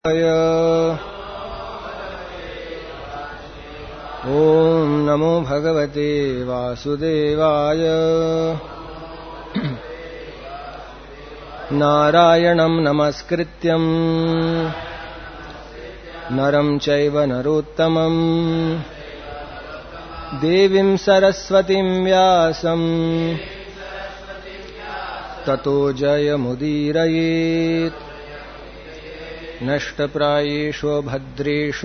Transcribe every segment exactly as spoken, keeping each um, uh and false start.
ओम नमो भगवते वासुदेवाय। नारायणं नमस्कृत्यं नरं चैव नरोत्तमं देवीं सरस्वतीं व्यासं ततो जयमुदीरयेत्। नष्टप्रायेषु भद्रेषु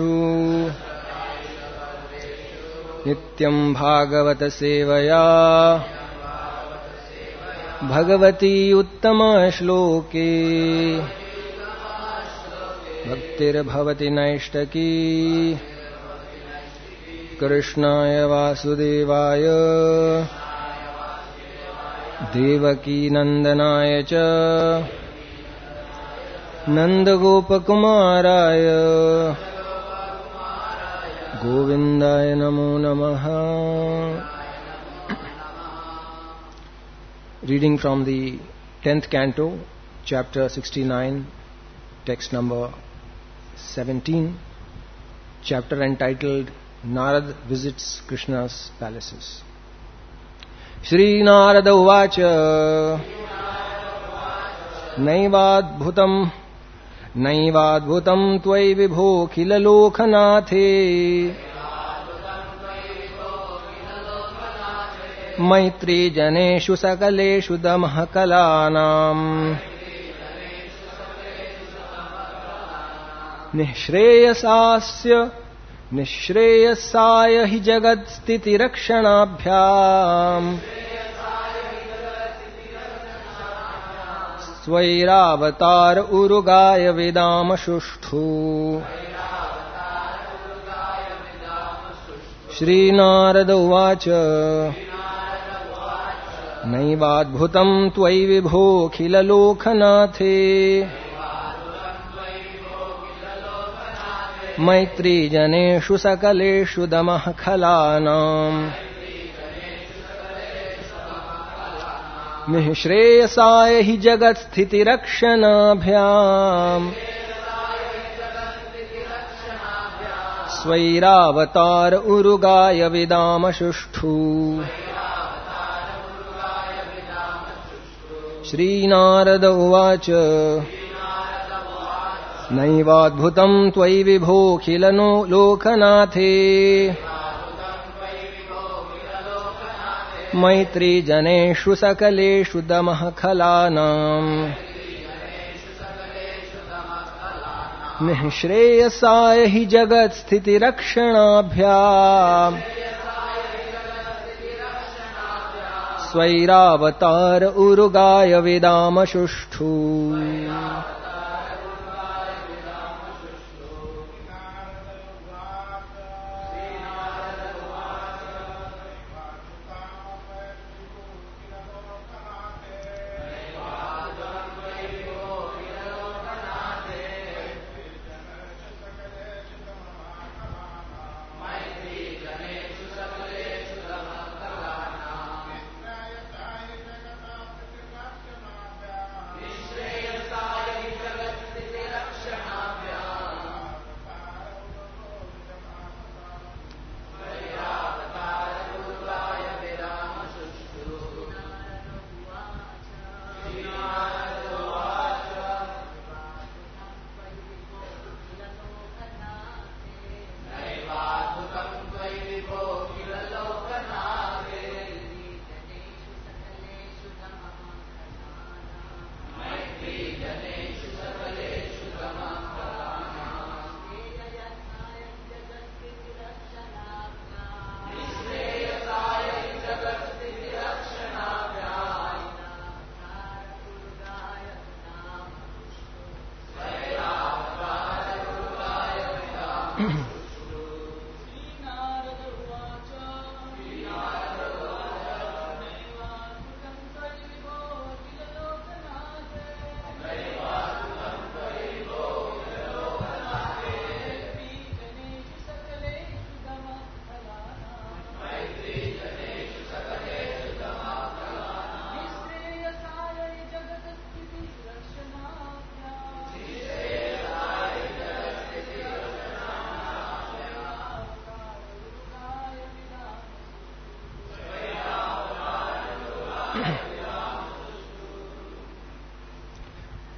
नित्यं भागवत सेवया भगवती उत्तमा श्लोके भक्तिर्भवति नैष्टकी। कृष्णाय वासुदेवाय देवकी नंदनाय च नंदगोपकुमाराय गोविंदाय नमो नमः। Reading from the tenth canto, chapter sixty-nine, text number seventeen, chapter entitled Narad Visits Krishna's Palaces. Shri Narada Uvacha Naivadbhutam Naivadbhutam Tvai Vibho Khilalokanathe Maitri Janeshu Sakaleshu Damah Kalanam Nishreyasasya Nishreyasaya Hi Jagat Sthiti Rakshanabhyam Svairavatar Urugaya Vedama Shushtu. Shri Narada Uvacha Naivadbhutam Tvai Vibho Khilalokanathe Maitri Janeshu Sakaleshu Damah Khalanam Nishreyasaya Hi Jagat Sthiti Rakshanabhyam Svairavatar Urugaya Vedama Shushtu. Shri Narada Uvacha Naivadbhutam Tvai Vibho Khilano Lokanathe Maitri Janeshu Sakaleshu Damah Khalanam Nishreyasaya Hi Jagat Sthiti Rakshanabhyam Svairavatar Urugaya Vedama Shushtu.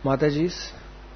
Mataji's.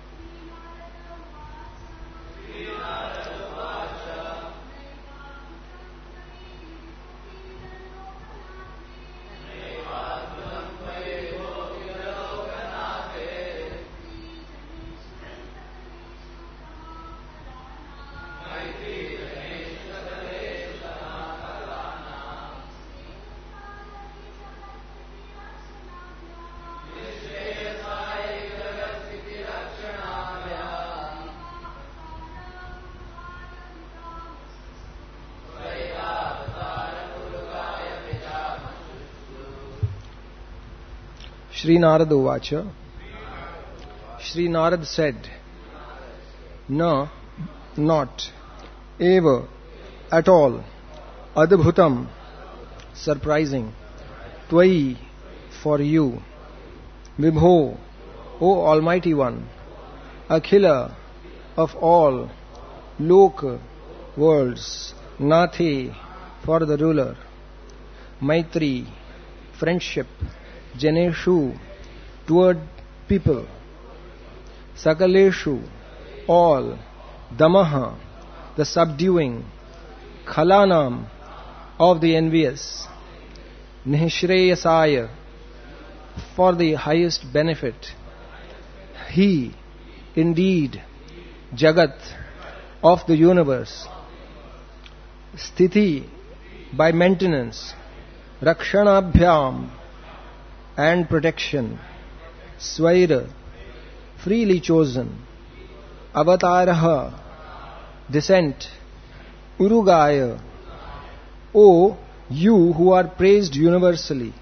Shri Narada Uvacha. Shri Narad said, "No, not, eva, at all, adbhutam, surprising, tvai, for you, vibho, O Almighty One, akhila, of all, lok, worlds, nathe, for the ruler, maitri, friendship, janeshu, toward people, sakaleshu, all, damaha, the subduing, khalanam, of the envious, nishreyasaya, for the highest benefit, he, indeed, jagat, of the universe, sthiti, by maintenance, rakshanabhyam, and protection, swaira, freely chosen, avataraha, descent, urugaya, O you who are praised universally,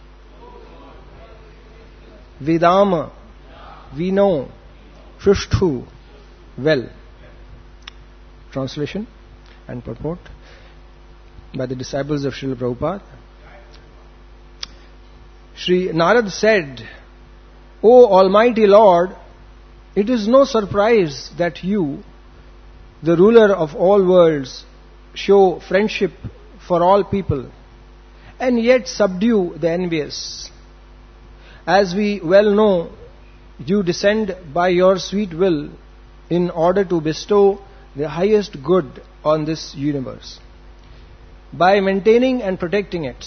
vidama, we know, shushtu, well. Translation and purport by the disciples of Srila Prabhupada. Shri Narad said, O Almighty Lord, it is no surprise that you, the ruler of all worlds, show friendship for all people and yet subdue the envious. As we well know, you descend by your sweet will in order to bestow the highest good on this universe, by maintaining and protecting it.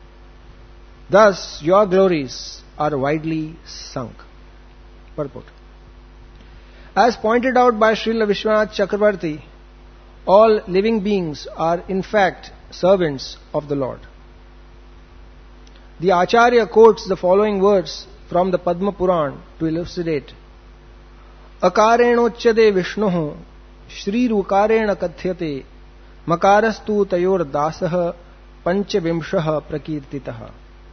Thus, your glories are widely sung. Purport. As pointed out by Srila Vishwanath Chakravarti, all living beings are in fact servants of the Lord. The Acharya quotes the following words from the Padma Puran to elucidate. Akarenochade Vishnuhu Shri Rukarena Kathyate Makarastu Tayor Dasah Panchavimshaha Prakirtitaha.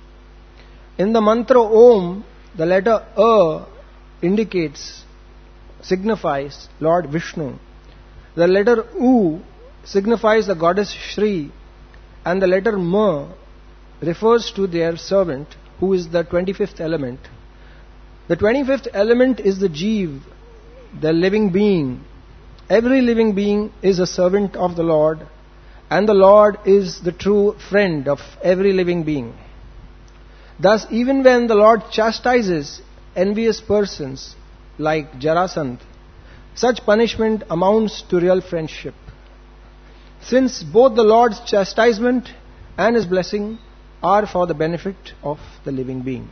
In the mantra Om, the letter A indicates, signifies Lord Vishnu. The letter U signifies the goddess Shri, and the letter Ma refers to their servant, who is the twenty-fifth element. The twenty-fifth element is the Jeev, the living being. Every living being is a servant of the Lord, and the Lord is the true friend of every living being. Thus, even when the Lord chastises envious persons like Jarasandh, such punishment amounts to real friendship, since both the Lord's chastisement and His blessing are for the benefit of the living being.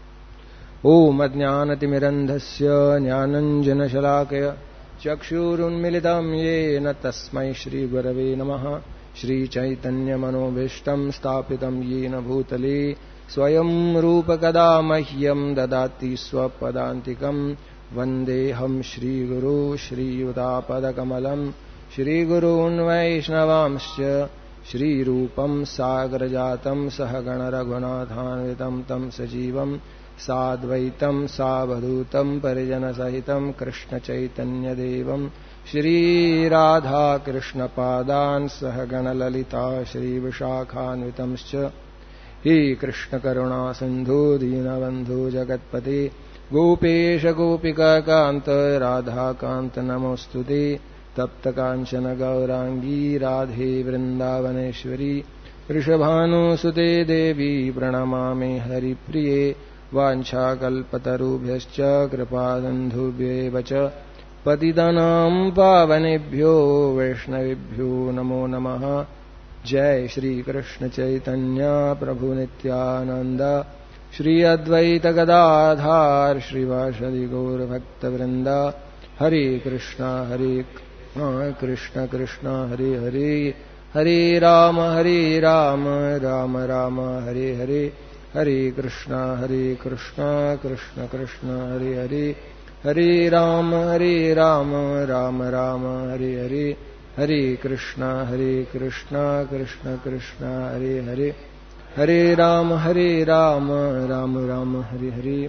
Om Ajnanatimirandhasya Jnananjana Shalakaya Chakshurunmilitam Yena Tasmai Shri Gurave Namaha Shri Chaitanya Manobhishtam Stapitam Yena Bhutale Swayam Rupa Kada Mahyam Dadati Swapadantikam Vandeham Shri Guru Shri Yudapada Kamalam Shri Gurun Vaishnavamsya Shri Rupam Sagrajatam Sahagana Raghunathanvitam Tam Sajivam Sadvaitam Savadhutam Parijana Sahitam Krishna Chaitanya Devam Shri Radha Krishna Padan Sahagana Lalita Shri Vishakhanvitamscha He Krishna Karuna Sindhu Dinabandhu Jagatpati Gopesha Gopika Kanta Radha Kanta Namostute Tapta Kanchana Gaurangi Radhe Vrindavaneshwari Rishabhanu Sute Devi Pranamami Hari Priye वाञ्छाकल्पतरुभ्यश्च कृपासिन्धुभ्येव च पतितानां पावनेभ्यो वैष्णवेभ्यो नमो नमः। जय श्री कृष्ण चैतन्य प्रभु नित्यानंद श्री अद्वैत गदाधार श्रीवासदि गौर भक्तवृंद। हरे कृष्णा हरे कृष्ण कृष्ण हरे हरे, हरे राम हरे राम राम राम हरे हरे, हरे कृष्णा हरे कृष्ण कृष्ण कृष्ण हरे हरे, हरे राम हरे राम राम राम हरे हरे, हरे कृष्णा हरे कृष्णा कृष्ण कृष्ण हरे हरे, हरे राम हरे राम राम राम हरे हरे।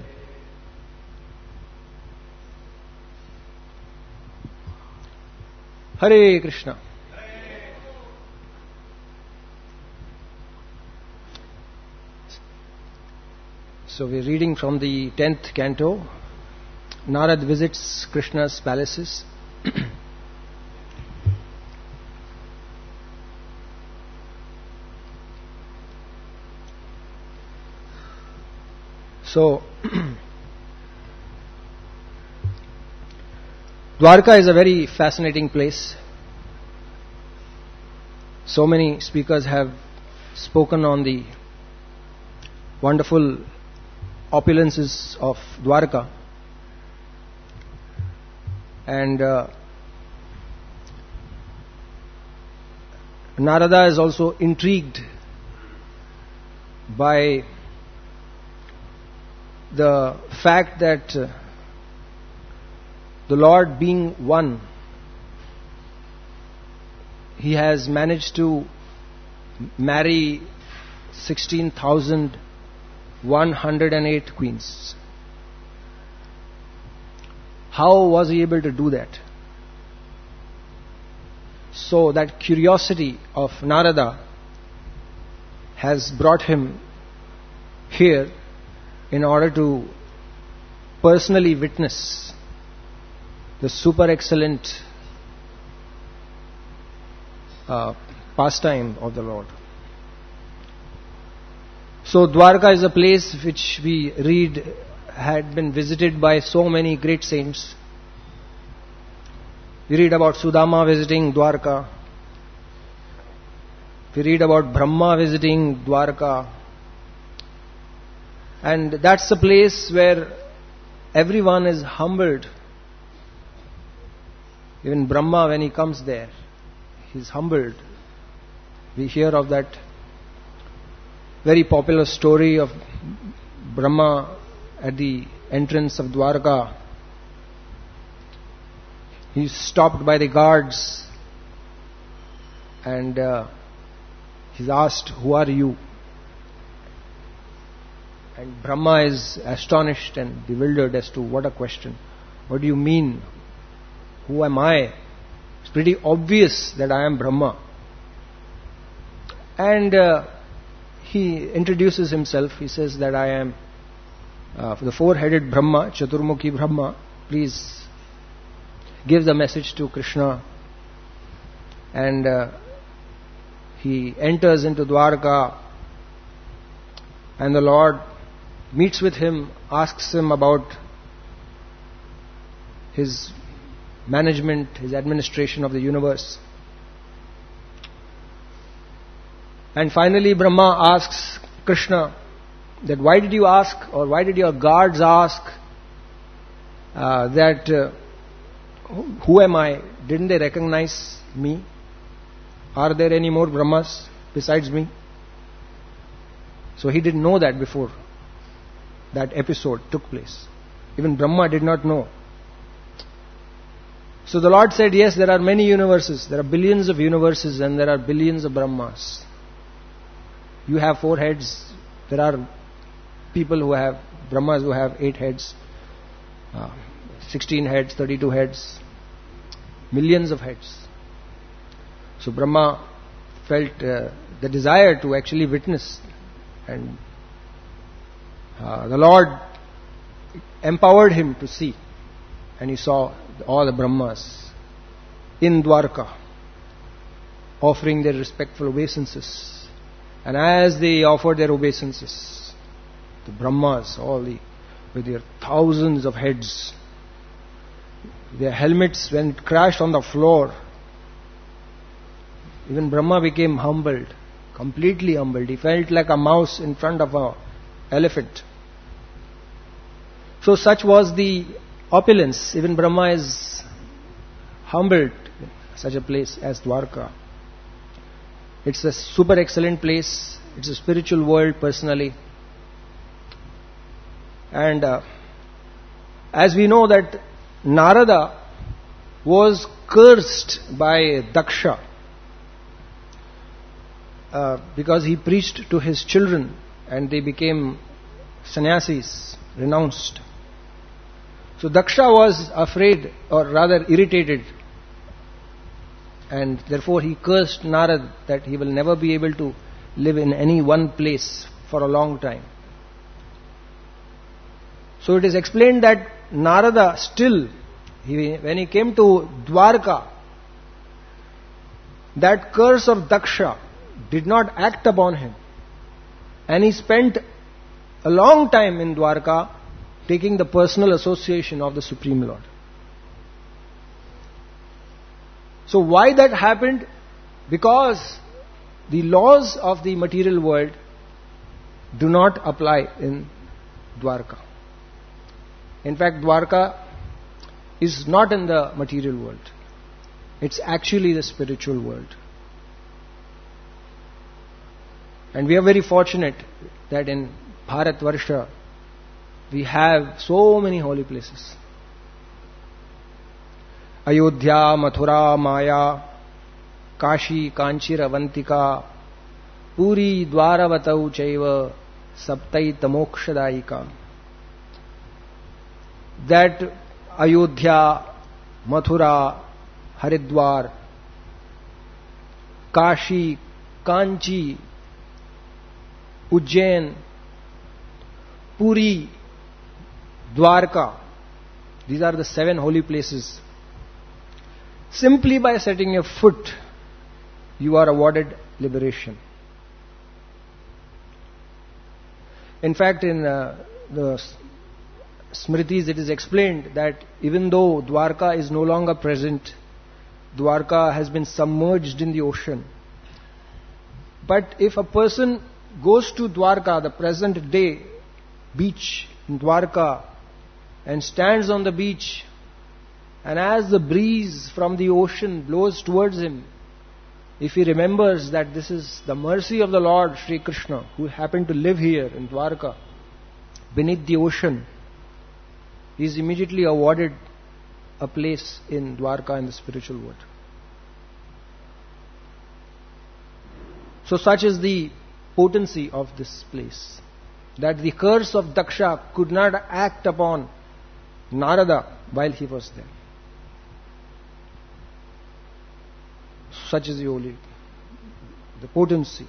हरे Krishna. So we're reading from the tenth canto. Narad visits Krishna's palaces. So, Dwarka is a very fascinating place. So many speakers have spoken on the wonderful opulences of Dwarka. And uh, Narada is also intrigued by the fact that uh, the Lord being one, he has managed to marry sixteen thousand one hundred eight queens. How was he able to do that? So that curiosity of Narada has brought him here in order to personally witness the super excellent uh, pastime of the Lord. So Dwarka is a place which we read had been visited by so many great saints. We read about Sudama visiting Dwarka. We read about Brahma visiting Dwarka. And that's the place where everyone is humbled. Even Brahma, when he comes there, he's humbled. We hear of that very popular story of Brahma at the entrance of Dwarka. He's stopped by the guards and uh, he's asked, "Who are you?" And Brahma is astonished and bewildered as to what a question. What do you mean? Who am I? It's pretty obvious that I am Brahma. And uh, he introduces himself. He says that I am uh, the four-headed Brahma, Chaturmukhi Brahma. Please give the message to Krishna. And uh, he enters into Dwarka, and the Lord meets with him, asks him about his management, his administration of the universe. And finally Brahma asks Krishna that why did you ask, or why did your guards ask uh, that uh, who am I? Didn't they recognize me? Are there any more Brahmas besides me? So he didn't know that before that episode took place. Even Brahma did not know. So the Lord said, yes, there are many universes. There are billions of universes and there are billions of Brahmas. You have four heads. There are people who have, Brahmas who have eight heads, uh, sixteen heads, thirty-two heads, millions of heads. So Brahma felt uh, the desire to actually witness, and uh, the Lord empowered him to see, and he saw all the Brahmas in Dwarka offering their respectful obeisances. And as they offered their obeisances, the Brahmas, all the, with their thousands of heads, their helmets, when it crashed on the floor, even Brahma became humbled, completely humbled. He felt like a mouse in front of an elephant. So such was the opulence. Even Brahma is humbled in such a place as Dwarka. It's a super excellent place. It's a spiritual world personally. And uh, as we know that Narada was cursed by Daksha uh, because he preached to his children and they became sannyasis, renounced. So Daksha was afraid, or rather irritated, and therefore he cursed Narad that he will never be able to live in any one place for a long time. So it is explained that Narada still, he, when he came to Dwarka, that curse of Daksha did not act upon him. And he spent a long time in Dwarka taking the personal association of the Supreme Lord. So why that happened? Because the laws of the material world do not apply in Dwarka. In fact, Dwarka is not in the material world. It's actually the spiritual world. And we are very fortunate that in Bharatvarsha we have so many holy places. Ayodhya, Mathura, Maya, Kashi, Kanchira, Avantika, Puri, Dwaravatau Chaiva, Saptaita Mokshadaika. That Ayodhya, Mathura, Haridwar, Kashi, Kanchi, Ujjain, Puri, Dwarka, these are the seven holy places. Simply by setting your foot, you are awarded liberation. In fact, in uh, the Smritis it is explained that even though Dwarka is no longer present, Dwarka has been submerged in the ocean. But if a person goes to Dwarka, the present day beach in Dwarka, and stands on the beach, and as the breeze from the ocean blows towards him, if he remembers that this is the mercy of the Lord Sri Krishna, who happened to live here in Dwarka, beneath the ocean, he is immediately awarded a place in Dwarka in the spiritual world. So such is the potency of this place, that the curse of Daksha could not act upon Narada while he was there. Such is the holy, the potency.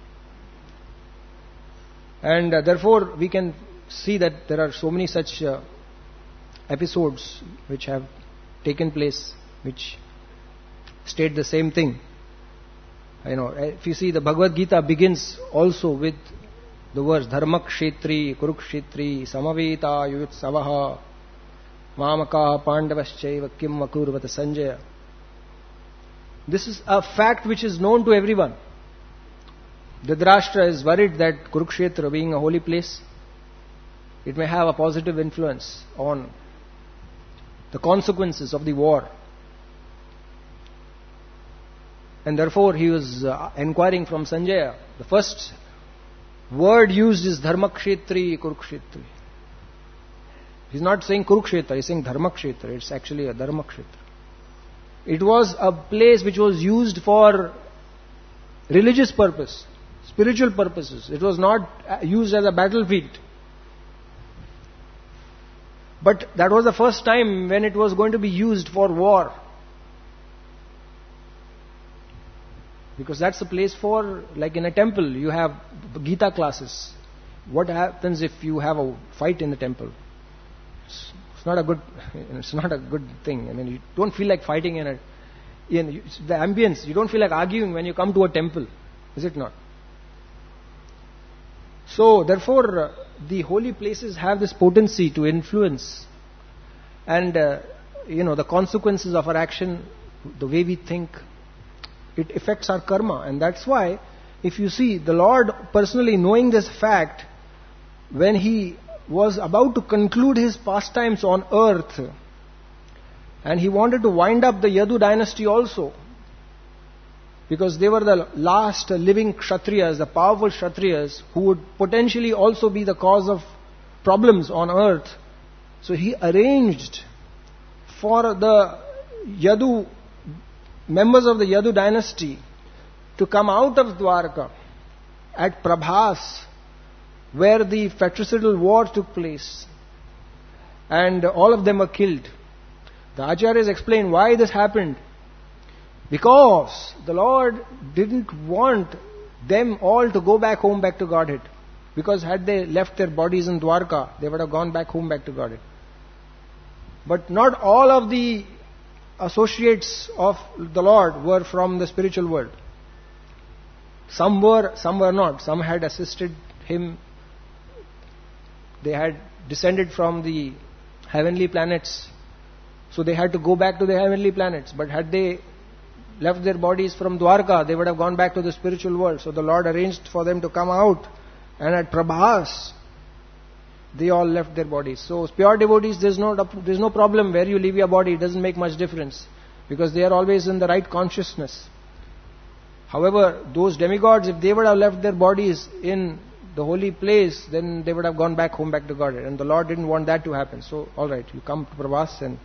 And uh, therefore we can see that there are so many such uh, episodes which have taken place, which state the same thing. You know, if you see, the Bhagavad Gita begins also with the verse Dharmakshetri, Kurukshetri, Samaveta, Yuyutsavaha, Mamaka, Pandavaschaiva, Kim Makurvata Sanjaya. This is a fact which is known to everyone. Dhritarashtra is worried that Kurukshetra, being a holy place, it may have a positive influence on the consequences of the war. And therefore he was uh, inquiring from Sanjaya. The first word used is Dharmakshetri, Kurukshetri. He's not saying Kurukshetra, he's saying Dharmakshetra. It's actually a Dharmakshetra. It was a place which was used for religious purpose, spiritual purposes. It was not used as a battlefield. But that was the first time when it was going to be used for war. Because that's the place for, like in a temple, you have Gita classes. What happens if you have a fight in the temple? It's, it's not a good. It's not a good thing. I mean, you don't feel like fighting in a. In the ambience, you don't feel like arguing when you come to a temple, is it not? So, therefore, the holy places have this potency to influence and, uh, you know, the consequences of our action, the way we think, it affects our karma. And that's why, if you see, the Lord personally knowing this fact, when He was about to conclude His pastimes on earth, and He wanted to wind up the Yadu dynasty also, because they were the last living Kshatriyas, the powerful Kshatriyas, who would potentially also be the cause of problems on earth. So He arranged for the Yadu, members of the Yadu dynasty, to come out of Dwarka at Prabhas, where the fratricidal war took place. And all of them were killed. The Acharyas explain why this happened. Because the Lord didn't want them all to go back home, back to Godhead. Because had they left their bodies in Dwarka, they would have gone back home, back to Godhead. But not all of the associates of the Lord were from the spiritual world. Some were, some were not. Some had assisted Him. They had descended from the heavenly planets. So they had to go back to the heavenly planets. But had they left their bodies from Dwarka, they would have gone back to the spiritual world. So the Lord arranged for them to come out. And at Prabhas, they all left their bodies. So pure devotees, there's no, there's no problem where you leave your body. It doesn't make much difference. Because they are always in the right consciousness. However, those demigods, if they would have left their bodies in the holy place, then they would have gone back home, back to Godhead. And the Lord didn't want that to happen. So, alright, you come to Prabhas and...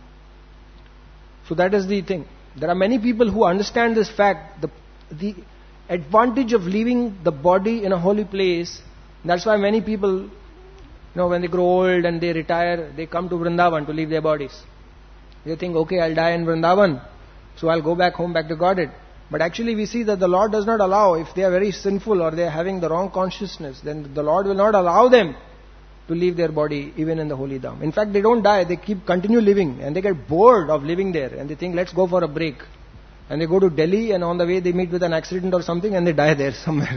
So that is the thing. There are many people who understand this fact, the, the advantage of leaving the body in a holy place. That's why many people, you know, when they grow old and they retire, they come to Vrindavan to leave their bodies. They think, okay, I'll die in Vrindavan, so I'll go back home, back to Godhead. But actually we see that the Lord does not allow, if they are very sinful or they are having the wrong consciousness, then the Lord will not allow them to leave their body even in the holy dham. In fact, they don't die, they keep continue living and they get bored of living there and they think, let's go for a break. And they go to Delhi and on the way they meet with an accident or something and they die there somewhere.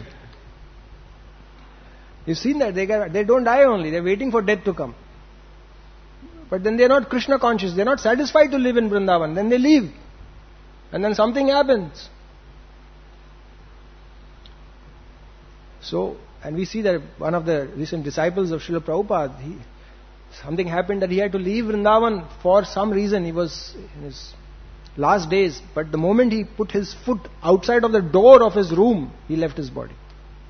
You've seen that, they, get, they don't die only, they're waiting for death to come. But then they're not Krishna conscious, they're not satisfied to live in Vrindavan, then they leave. And then something happens. So, and we see that one of the recent disciples of Srila Prabhupada, he, something happened that he had to leave Vrindavan for some reason. He was in his last days, but the moment he put his foot outside of the door of his room, he left his body.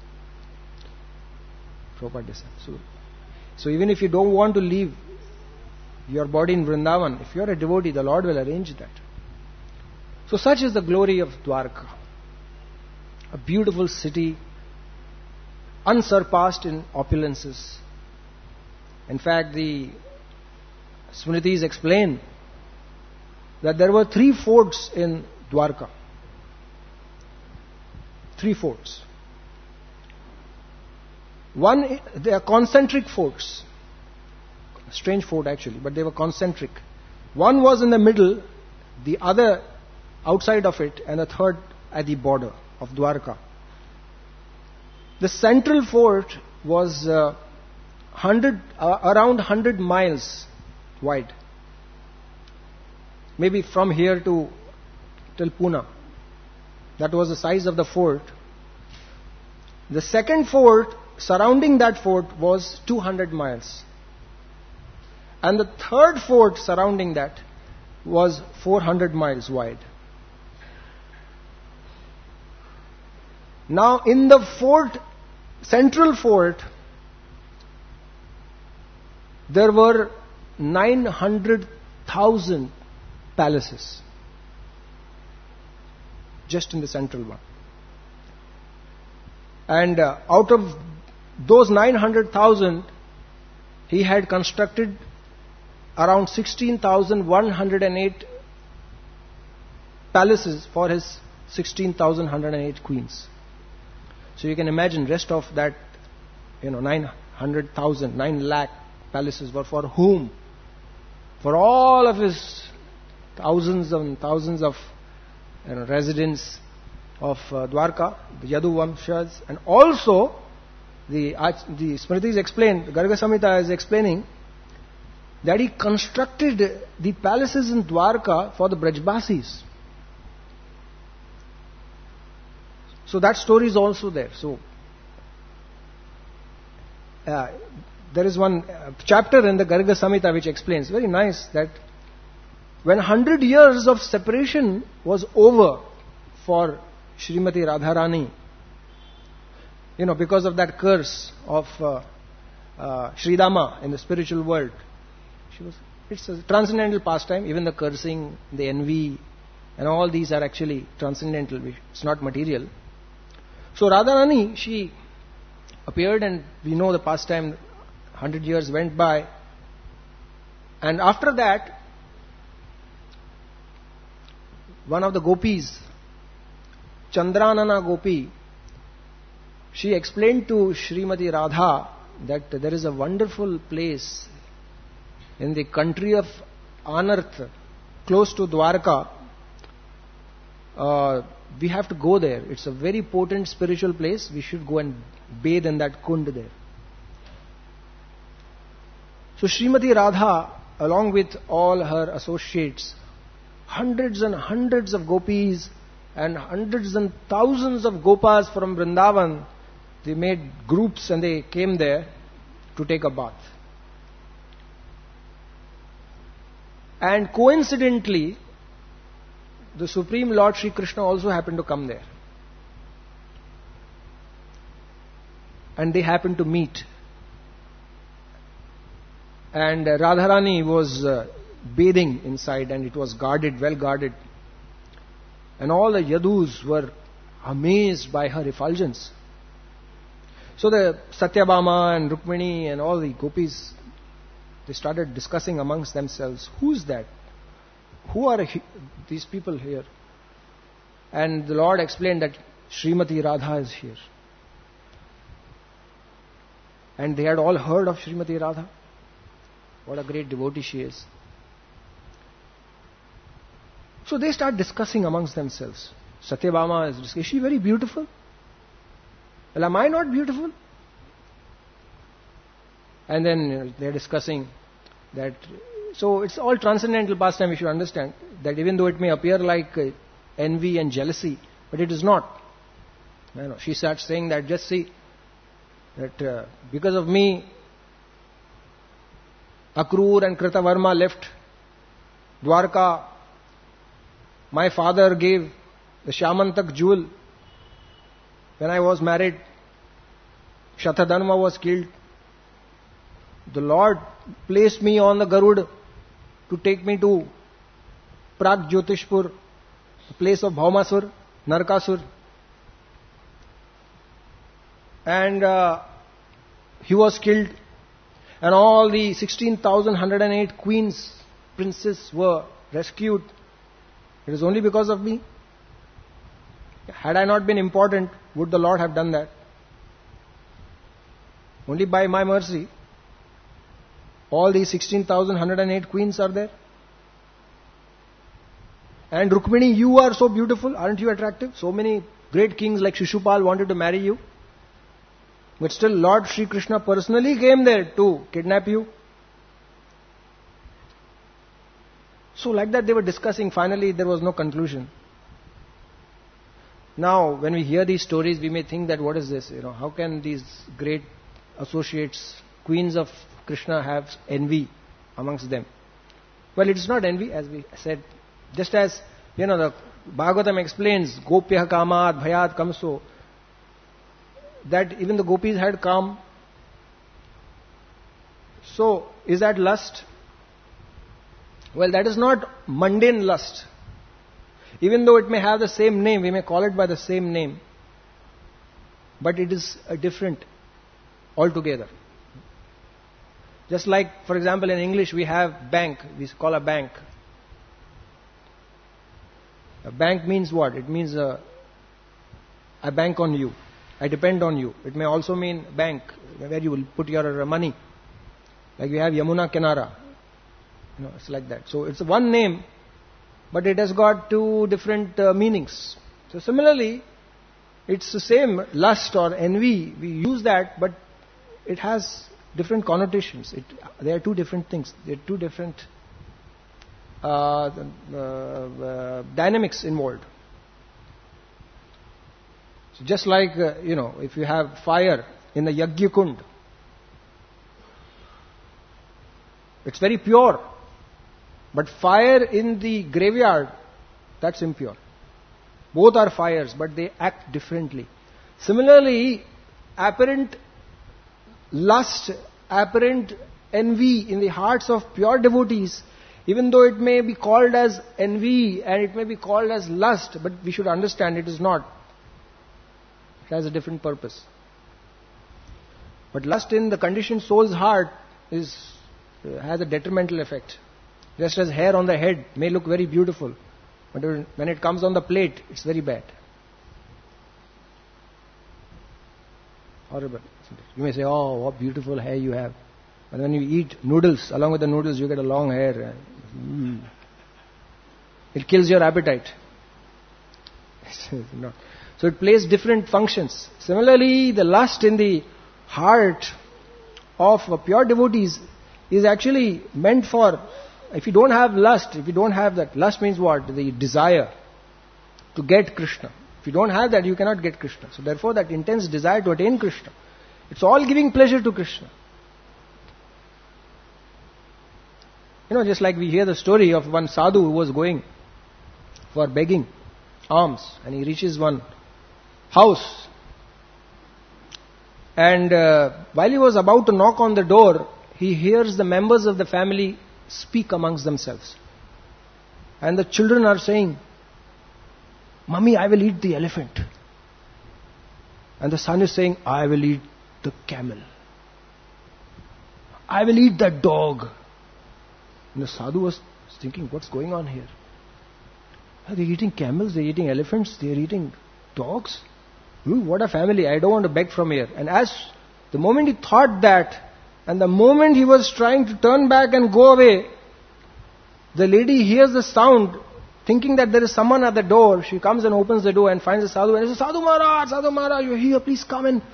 Prabhupada said. So, so even if you don't want to leave your body in Vrindavan, if you are a devotee, the Lord will arrange that. So such is the glory of Dwarka. A beautiful city, unsurpassed in opulences. In fact, the Smritis explain that there were three forts in Dwarka. Three forts. One, they are concentric forts. Strange fort actually, but they were concentric. One was in the middle, the other outside of it, and the third at the border of Dwarka. The central fort was uh, hundred, uh, around one hundred miles wide. Maybe from here to till Pune. That was the size of the fort. The second fort, surrounding that fort, was two hundred miles. And the third fort surrounding that was four hundred miles wide. Now in the fort, central fort, there were nine hundred thousand palaces. Just in the central one. And uh, out of those nine hundred thousand, he had constructed around sixteen thousand one hundred eight palaces for his sixteen thousand one hundred eight queens. So you can imagine rest of that, you know, nine hundred thousand, nine lakh palaces were for whom? For all of his thousands and thousands of, you know, residents of uh, Dwarka, the Yadu Vamshas, and also the, the Smritis explain, Garga Samhita is explaining that he constructed the palaces in Dwarka for the Brajbasis. So that story is also there. So uh, there is one uh, chapter in the Garga Samhita which explains, very nice, that when hundred years of separation was over for Srimati Radharani, you know, because of that curse of uh, uh, Sridama in the spiritual world, she was, it's a transcendental pastime. Even the cursing, the envy, and all these are actually transcendental. It's not material. So Radharani, she appeared, and we know the pastime, hundred years went by, and after that, one of the gopis, Chandranana Gopi, she explained to Srimati Radha that there is a wonderful place in the country of Anarth, close to Dwarka. Uh, we have to go there. It's a very potent spiritual place. We should go and bathe in that kund there. So Srimati Radha, along with all her associates, hundreds and hundreds of gopis and hundreds and thousands of gopas from Vrindavan, they made groups and they came there to take a bath. And coincidentally, the Supreme Lord Sri Krishna also happened to come there. And they happened to meet. And uh, Radharani was uh, bathing inside, and it was guarded, well guarded. And all the Yadus were amazed by her effulgence. So the Satyabhama and Rukmini and all the gopis, they started discussing amongst themselves, who's that? Who are he, these people here? And the Lord explained that Srimati Radha is here. And they had all heard of Srimati Radha. What a great devotee she is. So they start discussing amongst themselves. Satyabhama is discussing, is she very beautiful? Well, am I not beautiful? And then you know, they're discussing that. So it's all transcendental pastime, you should understand. That even though it may appear like uh, envy and jealousy, but it is not. You know, she starts saying that, just see, that uh, because of me, Akrur and Kritavarma left Dwarka. My father gave the Shamantak jewel. When I was married, Shatadhanva was killed. The Lord placed me on the Garud to take me to Prag Jyotishpur, the place of Bhaumasur, Narkasur. And uh, he was killed. And all the sixteen thousand one hundred eight queens, princes were rescued. It is only because of me. Had I not been important, would the Lord have done that? Only by my mercy. All these sixteen thousand one hundred eight queens are there. And Rukmini, you are so beautiful, aren't you attractive? So many great kings like Shishupal wanted to marry you. But still Lord Sri Krishna personally came there to kidnap you. So like that they were discussing. Finally there was no conclusion. Now when we hear these stories, we may think that what is this? You know, how can these great associates, queens of Krishna, have envy amongst them? Well, it is not envy, as we said. Just as, you know, the Bhagavatam explains, Gopyah Kamat Bhayat Kamso, that even the gopis had kam. So, is that lust? Well, that is not mundane lust. Even though it may have the same name, we may call it by the same name, but it is a different altogether. Just like, for example, in English we have bank, we call a bank. A bank means what? It means uh, I bank on you. I depend on you. It may also mean bank, where you will put your money. Like we have Yamuna Kinara. You know, it's like that. So it's one name, but it has got two different uh, meanings. So similarly, It's the same, lust or envy. We use that, but it has different connotations. It, they are two different things. They are two different uh, uh, uh, dynamics involved. So just like, uh, you know, if you have fire in the Yajna Kund, it's very pure. But fire in the graveyard, that's impure. Both are fires, but they act differently. Similarly, apparent lust, apparent envy in the hearts of pure devotees, even though it may be called as envy and it may be called as lust, but we should understand it is not. It has a different purpose. But lust in the conditioned soul's heart is uh, has a detrimental effect. Just as hair on the head may look very beautiful, but when it comes on the plate, it's very bad. Horrible. You may say, oh, what beautiful hair you have. But when you eat noodles, along with the noodles, you get a long hair. Mm. It kills your appetite. So it plays different functions. Similarly, the lust in the heart of pure devotees is actually meant for, if you don't have lust, if you don't have that, lust means what? The desire to get Krishna. If you don't have that, you cannot get Krishna. So therefore that intense desire to attain Krishna, it's all giving pleasure to Krishna. You know, just like we hear the story of one sadhu who was going for begging alms, and he reaches one house. And uh, while he was about to knock on the door, he hears the members of the family speak amongst themselves. And the children are saying, Mummy, I will eat the elephant. And the son is saying, I will eat the camel. I will eat that dog. And the sadhu was thinking, what's going on here? Are they eating camels? They're eating elephants? They're eating dogs? Ooh, what a family. I don't want to beg from here. And as the moment he thought that, and the moment he was trying to turn back and go away, the lady hears the sound, thinking that there is someone at the door. She comes and opens the door and finds the sadhu and says, Sadhu Maharaj, Sadhu Maharaj, you're here, please come in.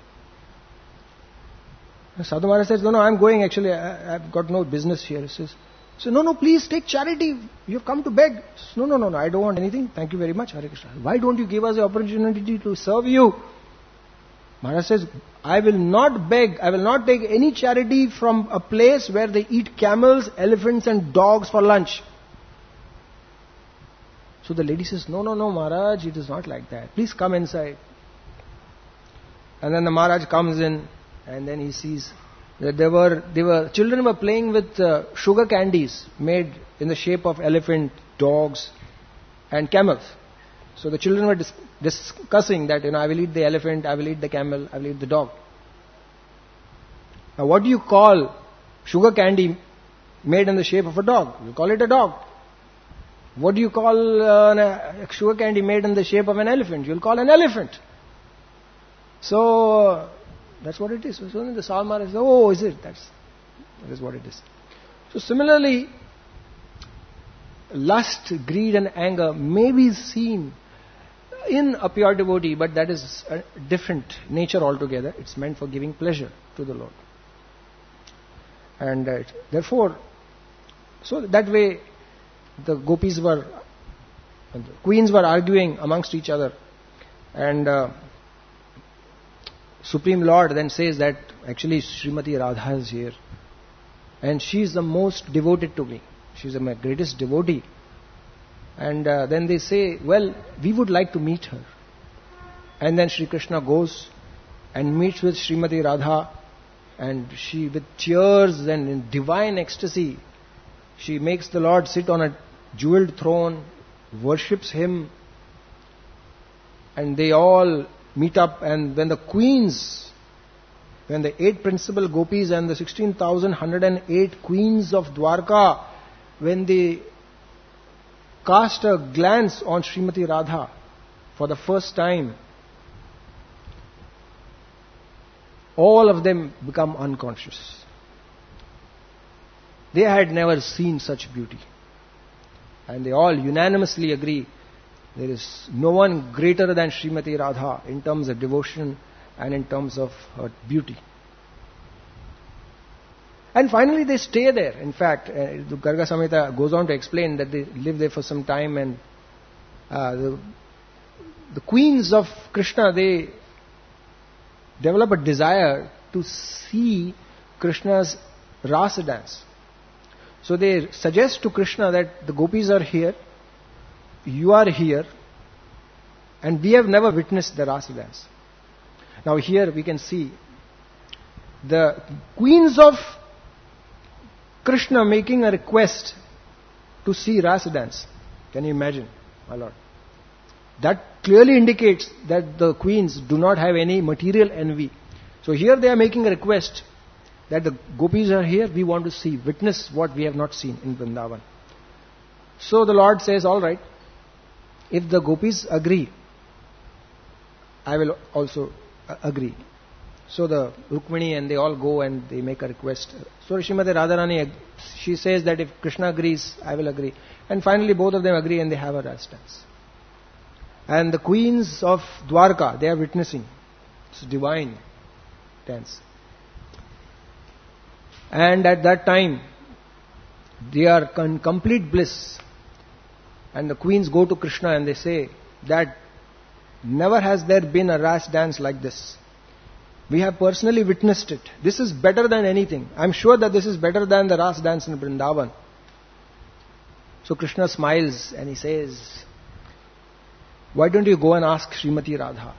And Sadhu Maharaj says, no, no, I'm going actually, I, I've got no business here. He says, so, no, no, please take charity. You've come to beg. Says, no, no, no, no, I don't want anything. Thank you very much, Hare Krishna. Why don't you give us the opportunity to serve you? Maharaj says, I will not beg, I will not take any charity from a place where they eat camels, elephants and dogs for lunch. So the lady says, no, no, no, Maharaj, it is not like that. Please come inside. And then the Maharaj comes in, and then he sees that there were, they were, children were playing with uh, sugar candies made in the shape of elephant, dogs and camels. So the children were dis- discussing that, you know, I will eat the elephant, I will eat the camel, I will eat the dog. Now what do you call sugar candy made in the shape of a dog? You call it a dog. What do you call uh, a sugar candy made in the shape of an elephant? You'll call an elephant. So uh, that's what it is. So then the Salmar says, oh, is it? That's, that is what it is. So similarly, lust, greed and anger may be seen in a pure devotee, but that is a different nature altogether. It's meant for giving pleasure to the Lord. And uh, therefore, so that way the gopis were, the queens were arguing amongst each other. And uh, Supreme Lord then says that actually Srimati Radha is here. And she is the most devoted to me. She is my greatest devotee. And uh, then they say, well, we would like to meet her. And then Sri Krishna goes and meets with Srimati Radha, and she, with tears and in divine ecstasy, she makes the Lord sit on a jeweled throne, worships him, and they all meet up. And when the queens, when the eight principal gopis and the sixteen thousand one hundred eight queens of Dwarka, when they cast a glance on Srimati Radha for the first time, all of them become unconscious. They had never seen such beauty. And they all unanimously agree There is no one greater than Srimati Radha in terms of devotion and in terms of her beauty. And finally they stay there. In fact, uh, the Garga Samhita goes on to explain that they live there for some time, and uh, the, the queens of Krishna, they develop a desire to see Krishna's rasa dance. So they suggest to Krishna that the gopis are here, you are here, and we have never witnessed the rasa dance. Now here we can see the queens of Krishna making a request to see rasa dance. Can you imagine, my lord? That clearly indicates that the queens do not have any material envy. So here they are making a request that the gopis are here, we want to see, witness what we have not seen in Vrindavan. So the Lord says, all right, if the gopis agree, I will also agree. So the Rukmini and they all go and they make a request. So Srimati Radharani, she says that if Krishna agrees, I will agree. And finally both of them agree and they have a rasa dance. And the queens of Dwarka, they are witnessing. It's divine dance. And at that time, they are in complete bliss. And the queens go to Krishna and they say that never has there been a rasa dance like this. We have personally witnessed it. This is better than anything. I'm sure that this is better than the rasa dance in Vrindavan. So Krishna smiles and he says, why don't you go and ask Srimati Radha?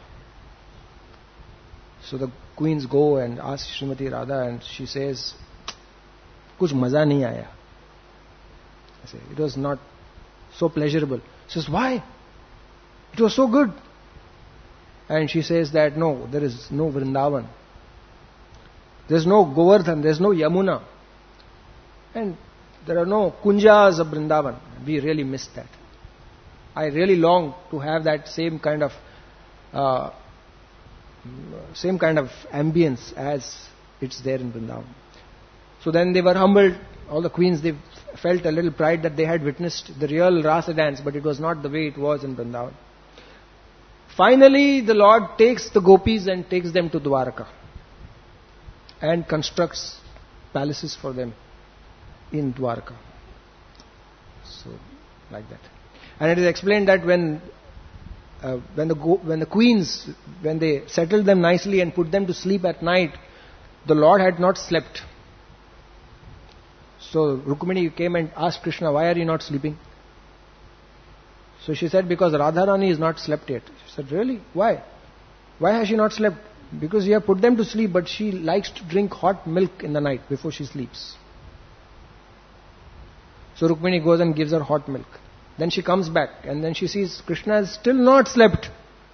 So the queens go and ask Srimati Radha, and she says, kuch maza nahi aaya. I say, it was not so pleasurable. She says, why? It was so good. And she says that no, there is no Vrindavan. There's no Govardhan, there's no Yamuna. And there are no Kunjas of Vrindavan. We really miss that. I really long to have that same kind of uh, same kind of ambience as it's there in Vrindavan. So then they were humbled. All the queens, they felt a little pride that they had witnessed the real rasa dance, but it was not the way it was in Vrindavan. Finally, the Lord takes the gopis and takes them to Dwarka and constructs palaces for them in Dwarka. So, like that. And it is explained that when uh, when the go- when the queens, when they settled them nicely and put them to sleep at night, the Lord had not slept. So Rukmini came and asked Krishna, why are you not sleeping? So she said, because Radharani is not slept yet. She said, really? Why? Why has she not slept? Because you have put them to sleep, but she likes to drink hot milk in the night before she sleeps. So Rukmini goes and gives her hot milk. Then she comes back and then she sees Krishna has still not slept.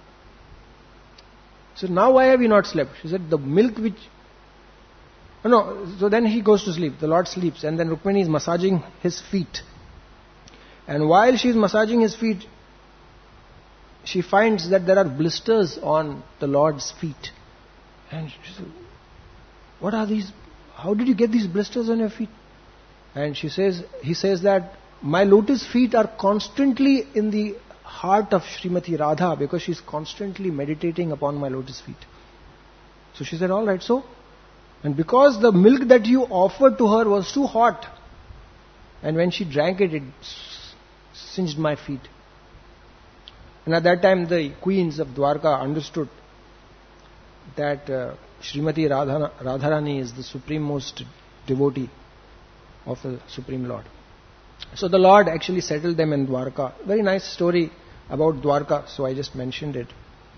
So now why have you not slept? She said, the milk which... Oh no, so then he goes to sleep. The Lord sleeps and then Rukmini is massaging his feet. And while she is massaging his feet, she finds that there are blisters on the Lord's feet. And she says, what are these? How did you get these blisters on your feet? And she says, he says that my lotus feet are constantly in the heart of Srimati Radha because she is constantly meditating upon my lotus feet. So she said, all right, so. And because the milk that you offered to her was too hot, and when she drank it, it singed my feet. And at that time, the queens of Dwarka understood that uh, Srimati Radha, Radharani is the supreme most devotee of the Supreme Lord. So the Lord actually settled them in Dwarka. Very nice story about Dwarka, so I just mentioned it.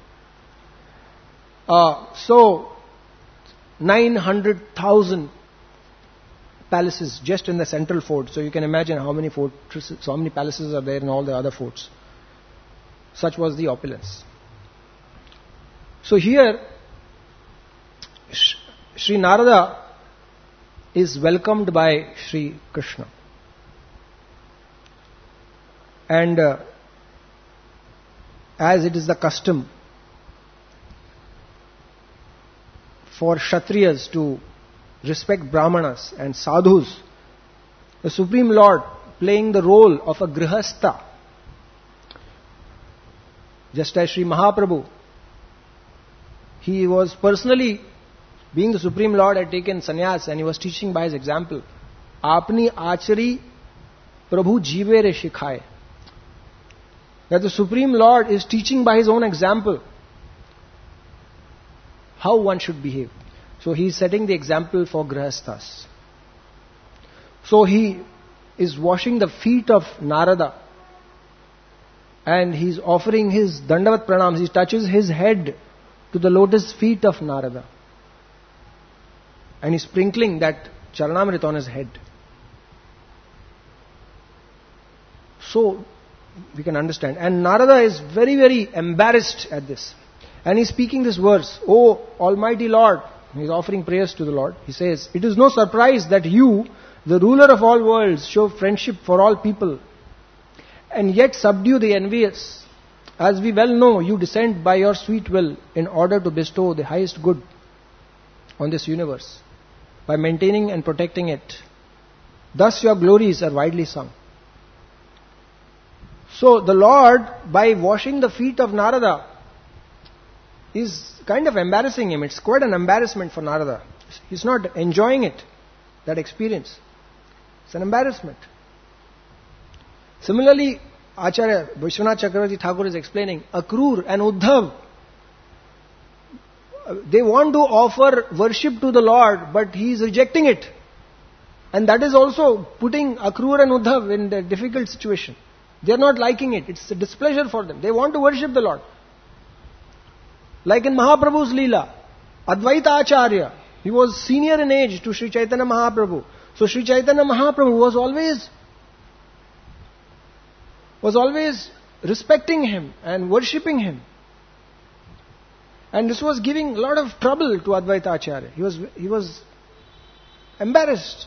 Uh, so, nine hundred thousand palaces just in the central fort. So you can imagine how many fortresses, so how many palaces are there in all the other forts. Such was the opulence. So here, Sri Narada is welcomed by Sri Krishna. And uh, as it is the custom for Kshatriyas to respect Brahmanas and Sadhus, the Supreme Lord, playing the role of a Grihastha, Just as Sri Mahaprabhu, he was personally, being the Supreme Lord, had taken sannyas and he was teaching by his example. Apni achari Prabhu jive re shikhaye. That the Supreme Lord is teaching by his own example how one should behave. So he is setting the example for Grihasthas. So he is washing the feet of Narada and he is offering his Dandavat Pranams. He touches his head to the lotus feet of Narada and he is sprinkling that Charanamrita on his head. So we can understand. And Narada is very, very embarrassed at this. And he's speaking this verse, "O Almighty Lord," he's offering prayers to the Lord. He says, "It is no surprise that you, the ruler of all worlds, show friendship for all people, and yet subdue the envious. As we well know, you descend by your sweet will in order to bestow the highest good on this universe, by maintaining and protecting it. Thus your glories are widely sung." So the Lord, by washing the feet of Narada, is kind of embarrassing him. It's quite an embarrassment for Narada. He's not enjoying it, that experience. It's an embarrassment. Similarly, Acharya Vishwanath Chakravarti Thakur is explaining, Akrur and Uddhav, they want to offer worship to the Lord, but he is rejecting it. And that is also putting Akrur and Uddhav in a difficult situation. They are not liking it. It's a displeasure for them. They want to worship the Lord. Like in Mahaprabhu's Leela, Advaita Acharya, he was senior in age to Sri Chaitanya Mahaprabhu. So Sri Chaitanya Mahaprabhu was always, was always respecting him and worshipping him. And this was giving a lot of trouble to Advaita Acharya. He was, he was embarrassed.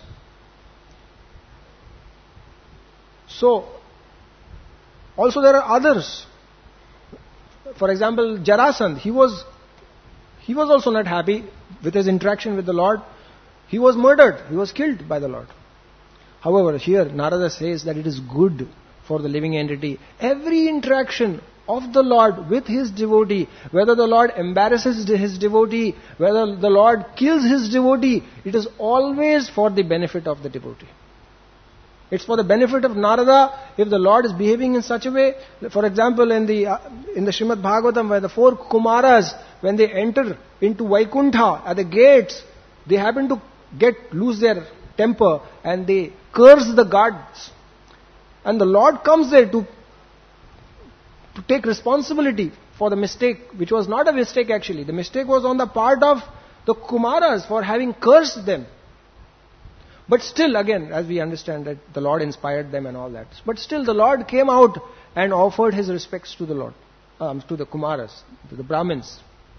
So, also there are others. For example, Jarasandh, he was, he was also not happy with his interaction with the Lord. He was murdered. He was killed by the Lord. However, here Narada says that it is good for the living entity. Every interaction of the Lord with his devotee, whether the Lord embarrasses his devotee, whether the Lord kills his devotee, it is always for the benefit of the devotee. It's for the benefit of Narada if the Lord is behaving in such a way. For example, in the uh, in the Srimad Bhagavatam, where the four Kumaras, when they enter into Vaikuntha at the gates, they happen to get lose their temper and they curse the gods. And the Lord comes there to, to take responsibility for the mistake, which was not a mistake actually. The mistake was on the part of the Kumaras for having cursed them. But still, again, as we understand that the Lord inspired them and all that. But still, the Lord came out and offered his respects to the Lord, um, to the Kumaras, to the Brahmins,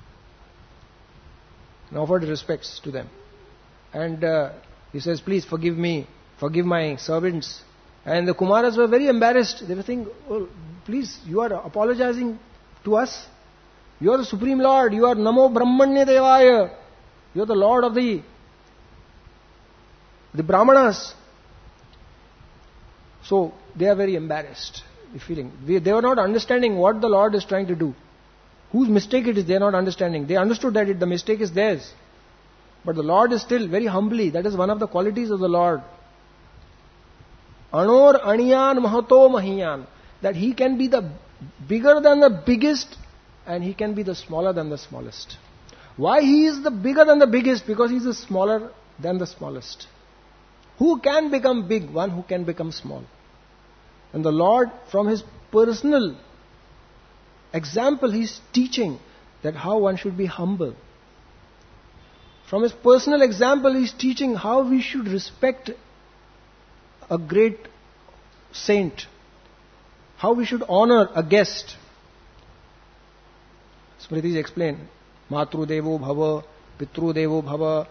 and offered respects to them. And uh, he says, "Please forgive me, forgive my servants." And the Kumaras were very embarrassed. They were thinking, "Oh, please, you are apologizing to us. You are the Supreme Lord. You are Namo Brahmanya Devaya. You are the Lord of the the Brahmanas." So they are very embarrassed, the feeling. They, they are not understanding what the Lord is trying to do. Whose mistake it is, they are not understanding. They understood that it, the mistake is theirs. But the Lord is still very humbly. That is one of the qualities of the Lord. Anor Aniyan Mahato Mahiyan. That he can be the bigger than the biggest and he can be the smaller than the smallest. Why he is the bigger than the biggest? Because he is the smaller than the smallest. Who can become big? One who can become small. And the Lord, from his personal example, he is teaching that how one should be humble. From his personal example, he is teaching how we should respect a great saint. How we should honor a guest. Smritis explain, Matru Devo Bhava, Pitru Devo Bhava,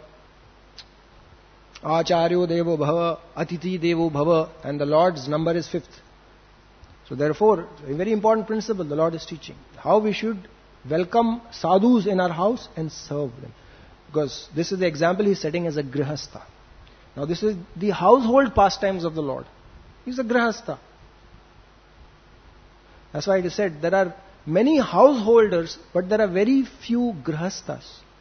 Acharyo Devo Bhava, Atiti Devo Bhava, and the Lord's number is fifth. So therefore, a very important principle the Lord is teaching. How we should welcome sadhus in our house and serve them. Because this is the example he is setting as a grihastha. Now this is the household pastimes of the Lord. He is a grihastha. That's why it is said there are many householders, but there are very few grahasthas.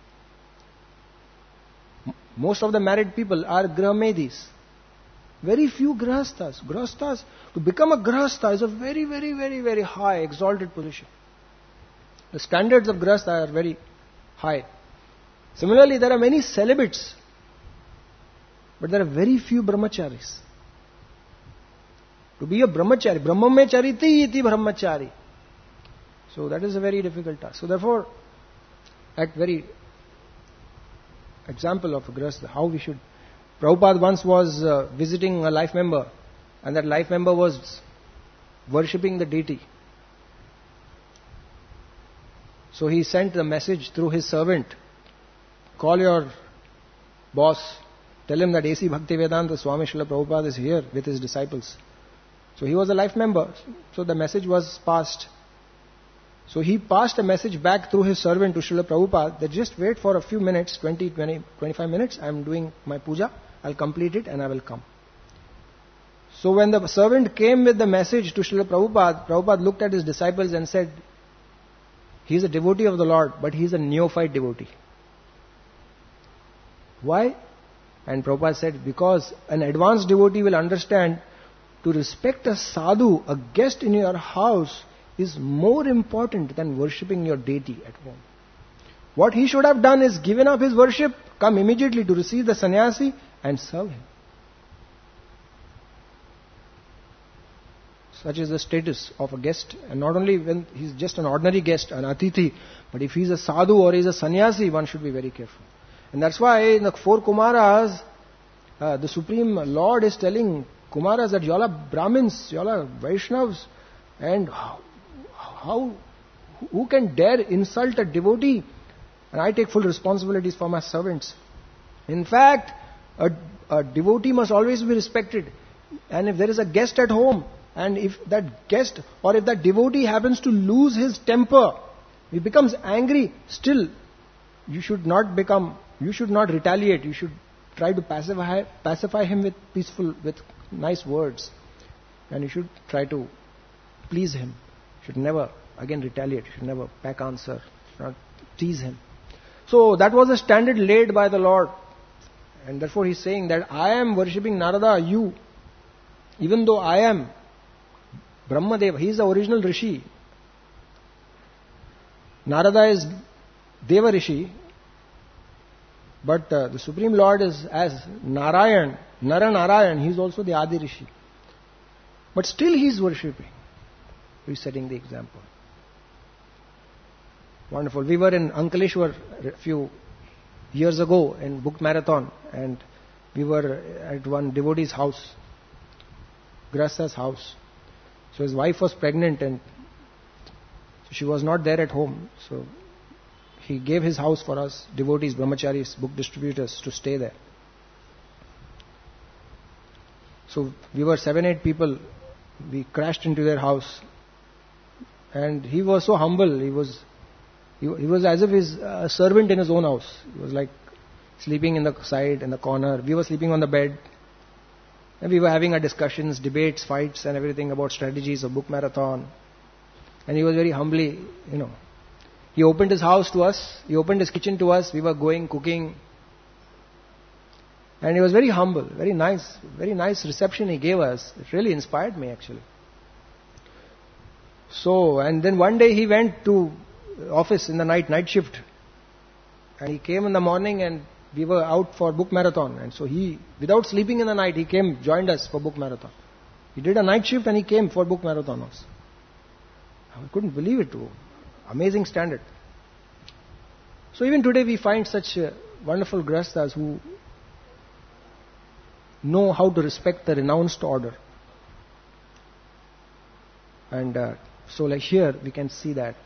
Most of the married people are grahmedis. Very few grahasthas. Grahasthas, to become a grahastha is a very, very, very, very high, exalted position. The standards of grahastha are very high. Similarly, there are many celibates, but there are very few brahmacharis. To be a brahmachari, brahmachariti iti brahmachari. So that is a very difficult task. So therefore, that very example of a grahastha, how we should. Prabhupada once was uh, visiting a life member, and that life member was worshipping the deity. So he sent a message through his servant, call your boss, tell him that A C Bhaktivedanta Swami Srila Prabhupada is here with his disciples. So he was a life member, so the message was passed. So he passed a message back through his servant to Srila Prabhupada that just wait for a few minutes, twenty, twenty, twenty-five minutes, I am doing my puja, I'll complete it and I will come. So when the servant came with the message to Srila Prabhupada, Prabhupada looked at his disciples and said, he is a devotee of the Lord, but he is a neophyte devotee. Why? And Prabhupada said, because an advanced devotee will understand to respect a sadhu, a guest in your house, is more important than worshipping your deity at home. What he should have done is given up his worship, come immediately to receive the sannyasi and serve him. Such is the status of a guest, and not only when he's just an ordinary guest, an atithi, but if he's a sadhu or he's a sannyasi, one should be very careful. And that's why in the four Kumaras, uh, the Supreme Lord is telling Kumaras that y'all are Brahmins, y'all are Vaishnavas, and how, how, who can dare insult a devotee? And I take full responsibilities for my servants. In fact, a, a devotee must always be respected. And if there is a guest at home, and if that guest or if that devotee happens to lose his temper, he becomes angry, still you should not become, you should not retaliate. You should try to pacify, pacify him with peaceful, with nice words. And you should try to please him. You should never, again, retaliate. You should never back answer, not tease him. So that was a standard laid by the Lord. And therefore he's saying that I am worshipping Narada, you, even though I am Brahmadeva, he is the original Rishi. Narada is Deva Rishi, but uh, the Supreme Lord is as Narayan, Nara Narayan, he is also the Adi Rishi. But still he is worshipping. He is setting the example. Wonderful. We were in Ankaleshwar a few years ago in book marathon, and we were at one devotee's house, Grahastha's house. So his wife was pregnant and she was not there at home. So he gave his house for us, devotees, brahmacharis, book distributors, to stay there. So we were seven, eight people. We crashed into their house. And he was so humble. He was he, he was as if he's a servant in his own house. He was like sleeping in the side, in the corner. We were sleeping on the bed. And we were having our discussions, debates, fights and everything about strategies of book marathon. And he was very humbly, you know, he opened his house to us, he opened his kitchen to us, we were going, cooking. And he was very humble, very nice, very nice reception he gave us. It really inspired me actually. So, and then one day he went to office in the night, night shift. And he came in the morning and we were out for book marathon, and so he, without sleeping in the night, he came, joined us for book marathon. He did a night shift and he came for book marathon also. I couldn't believe it too. Amazing standard. So even today we find such uh, wonderful grahasthas who know how to respect the renounced order. And uh, so like here we can see that.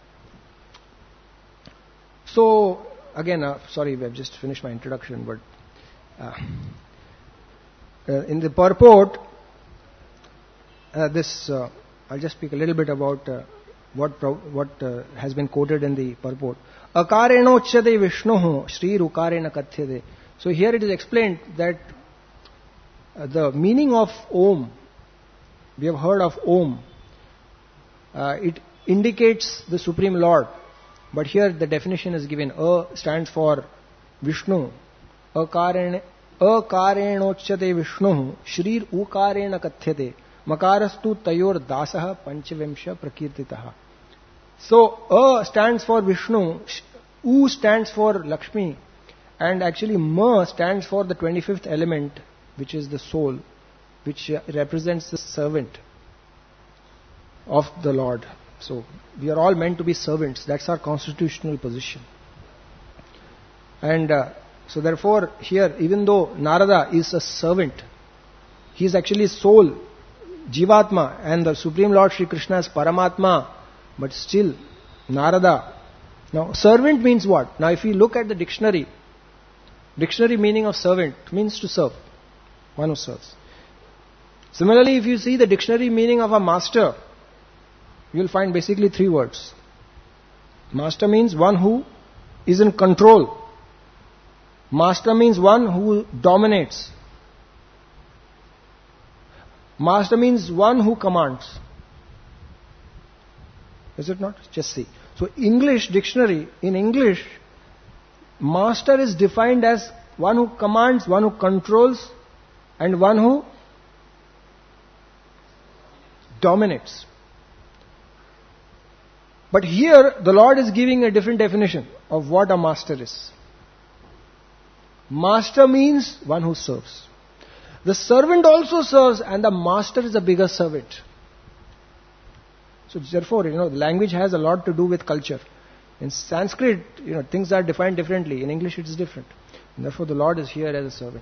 So again, uh, sorry, I've just finished my introduction, but uh, uh, in the purport, uh, this, uh, I'll just speak a little bit about uh, what pro- what uh, has been quoted in the purport. Akareno uchyate Vishnuhu Shri Rukarena Kathyade. So here it is explained that uh, the meaning of Om, we have heard of Om, uh, it indicates the Supreme Lord. But here the definition is given. A stands for Vishnu. Akarene, akarenochyate Vishnu. Shrir ukarena kathyate. Makarastu tayor dasah panchavimsha prakirtitaha. So, A stands for Vishnu. U stands for Lakshmi. And actually Ma stands for the twenty-fifth element, which is the soul, which represents the servant of the Lord. So, we are all meant to be servants. That's our constitutional position. And uh, so therefore, here, even though Narada is a servant, he is actually soul, Jivatma, and the Supreme Lord Shri Krishna is Paramatma, but still, Narada. Now, servant means what? Now, if we look at the dictionary, dictionary meaning of servant means to serve, one who serves. Similarly, if you see the dictionary meaning of a master, you will find basically three words. Master means one who is in control. Master means one who dominates. Master means one who commands. Is it not? Just see. So English dictionary, in English, master is defined as one who commands, one who controls, and one who dominates. But here, the Lord is giving a different definition of what a master is. Master means one who serves. The servant also serves, and the master is a bigger servant. So therefore, you know, the language has a lot to do with culture. In Sanskrit, you know, things are defined differently. In English, it is different. And therefore, the Lord is here as a servant.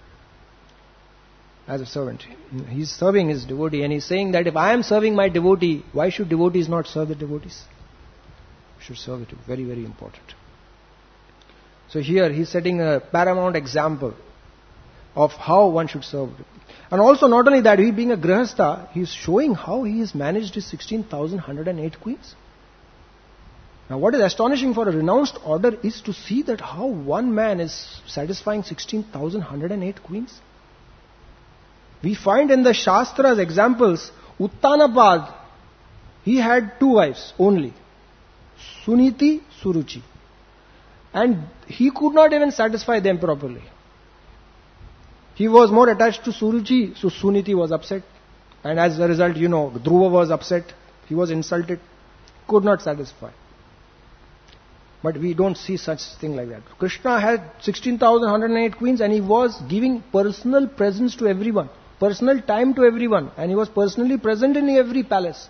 As a servant. He is serving his devotee, and he is saying that if I am serving my devotee, why should devotees not serve the devotees? Should serve it. Very, very important. So here, he is setting a paramount example of how one should serve. And also, not only that, he being a grihastha, he is showing how he has managed his sixteen thousand one hundred eight queens. Now, what is astonishing for a renounced order is to see that how one man is satisfying sixteen thousand one hundred eight queens. We find in the Shastras examples, Uttanapad, he had two wives only, Suniti, Suruchi. And he could not even satisfy them properly. He was more attached to Suruchi, so Suniti was upset. And as a result, you know, Dhruva was upset. He was insulted. Could not satisfy. But we don't see such thing like that. Krishna had sixteen thousand one hundred eight queens, and he was giving personal presence to everyone. Personal time to everyone. And he was personally present in every palace.